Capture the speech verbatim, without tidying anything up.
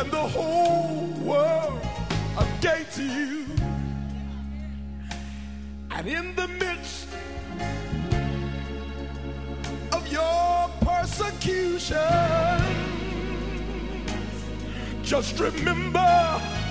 and the whole world against you. And in the midst of your persecution, just remember